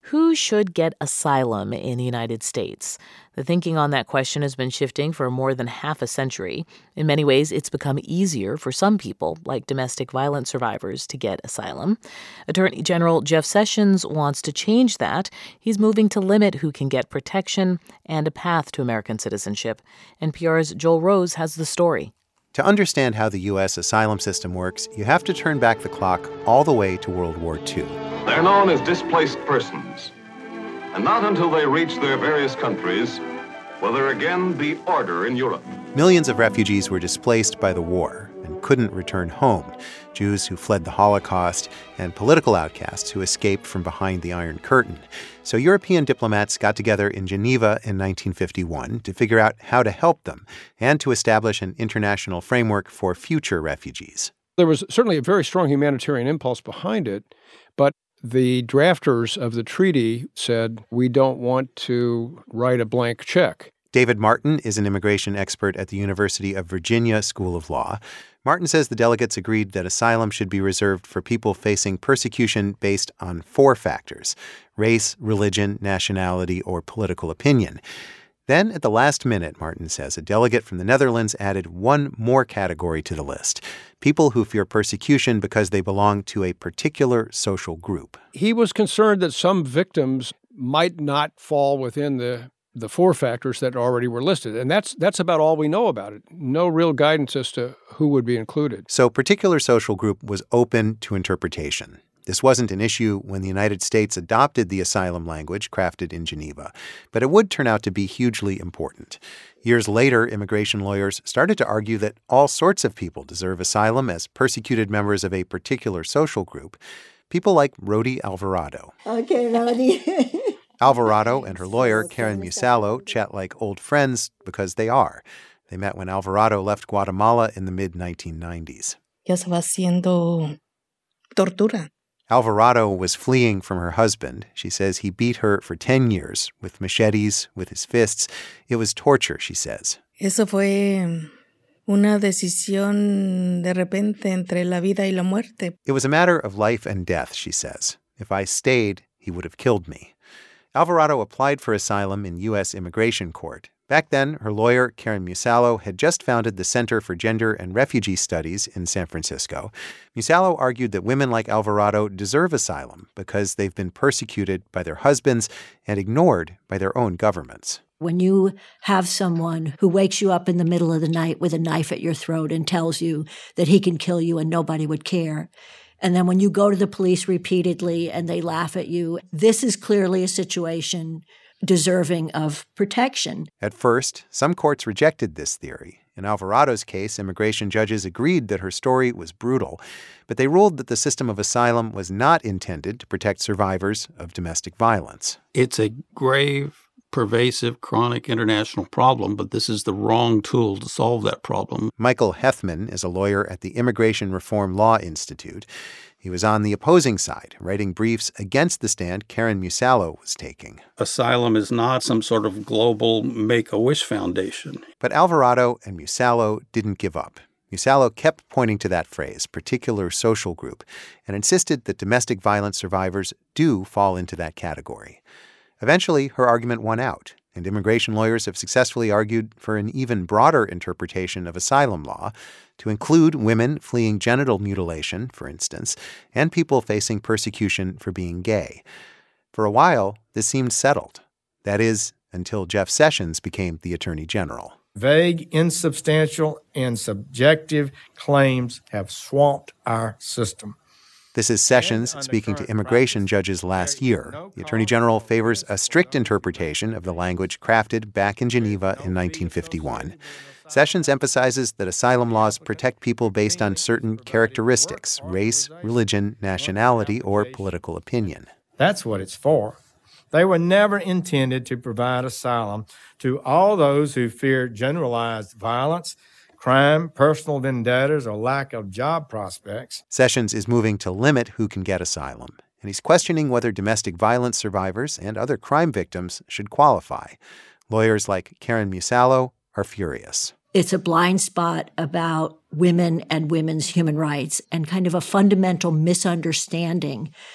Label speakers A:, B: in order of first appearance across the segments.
A: Who should get asylum in the United States? The thinking on that question has been shifting for more than half a century. In many ways, it's become easier for some people, like domestic violence survivors, to get asylum. Attorney General Jeff Sessions wants to change that. He's moving to limit who can get protection and a path to American citizenship. NPR's Joel Rose has the story.
B: To understand how the U.S. asylum system works, you have to turn back the clock all the way to World War II.
C: They're known as displaced persons. And not until they reach their various countries will there again be order in Europe.
B: Millions of refugees were displaced by the war and couldn't return home. Jews who fled the Holocaust and political outcasts who escaped from behind the Iron Curtain. So European diplomats got together in Geneva in 1951 to figure out how to help them and to establish an international framework for future refugees.
D: There was certainly a very strong humanitarian impulse behind it, but the drafters of the treaty said, we don't want to write a blank check.
B: David Martin is an immigration expert at the University of Virginia School of Law. Martin says the delegates agreed that asylum should be reserved for people facing persecution based on 4 factors: race, religion, nationality, or political opinion. Then, at the last minute, Martin says, a delegate from the Netherlands added one more category to the list: people who fear persecution because they belong to a particular social group.
D: He was concerned that some victims might not fall within the 4 factors that already were listed. And that's about all we know about it. No real guidance as to who would be included.
B: So particular social group was open to interpretation. This wasn't an issue when the United States adopted the asylum language crafted in Geneva, but it would turn out to be hugely important. Years later, immigration lawyers started to argue that all sorts of people deserve asylum as persecuted members of a particular social group. People like Rhody Alvarado.
E: Okay, Rhody.
B: Alvarado and her lawyer, Karen Musallo, chat like old friends because they are. They met when Alvarado left Guatemala in the mid-1990s.
E: Yo estaba haciendo tortura.
B: Alvarado was fleeing from her husband. She says he beat her for 10 years with machetes, with his fists. It was torture, she says.
E: Eso fue una decisión de repente entre la vida y la muerte.
B: It was a matter of life and death, she says. If I stayed, he would have killed me. Alvarado applied for asylum in U.S. Immigration Court. Back then, her lawyer, Karen Musallo, had just founded the Center for Gender and Refugee Studies in San Francisco. Musallo argued that women like Alvarado deserve asylum because they've been persecuted by their husbands and ignored by their own governments.
F: When you have someone who wakes you up in the middle of the night with a knife at your throat and tells you that he can kill you and nobody would care, and then when you go to the police repeatedly and they laugh at you, this is clearly a situation deserving of protection.
B: At first, some courts rejected this theory. In Alvarado's case, immigration judges agreed that her story was brutal, but they ruled that the system of asylum was not intended to protect survivors of domestic violence.
G: It's a grave, pervasive, chronic international problem, but this is the wrong tool to solve that problem.
B: Michael Hethman is a lawyer at the Immigration Reform Law Institute. He was on the opposing side, writing briefs against the stand Karen Musallo was taking.
G: Asylum is not some sort of global Make-A-Wish foundation.
B: But Alvarado and Musallo didn't give up. Musallo kept pointing to that phrase, particular social group, and insisted that domestic violence survivors do fall into that category. Eventually, her argument won out, and immigration lawyers have successfully argued for an even broader interpretation of asylum law to include women fleeing genital mutilation, for instance, and people facing persecution for being gay. For a while, this seemed settled. That is, until Jeff Sessions became the Attorney General.
H: Vague, insubstantial, and subjective claims have swamped our system.
B: This is Sessions speaking to immigration judges last year. The Attorney General favors a strict interpretation of the language crafted back in Geneva in 1951. Sessions emphasizes that asylum laws protect people based on certain characteristics: race, religion, nationality, or political opinion.
H: That's what it's for. They were never intended to provide asylum to all those who fear generalized violence, crime, personal vendettas, or lack of job prospects.
B: Sessions is moving to limit who can get asylum, and he's questioning whether domestic violence survivors and other crime victims should qualify. Lawyers like Karen Musallo are furious.
F: It's a blind spot about women and women's human rights and kind of a fundamental misunderstanding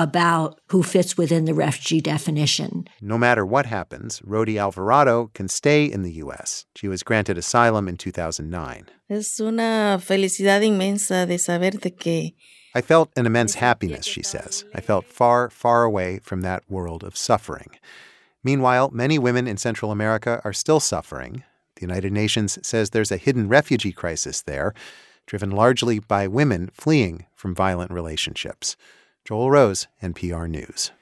F: about who fits within the refugee definition.
B: No matter what happens, Rodi Alvarado can stay in the U.S. She was granted asylum in 2009.
E: Es una felicidad inmensa de saber de que
B: I felt an immense happiness, she says. I felt far, far away from that world of suffering. Meanwhile, many women in Central America are still suffering. The United Nations says there's a hidden refugee crisis there, driven largely by women fleeing from violent relationships. Joel Rose, NPR News.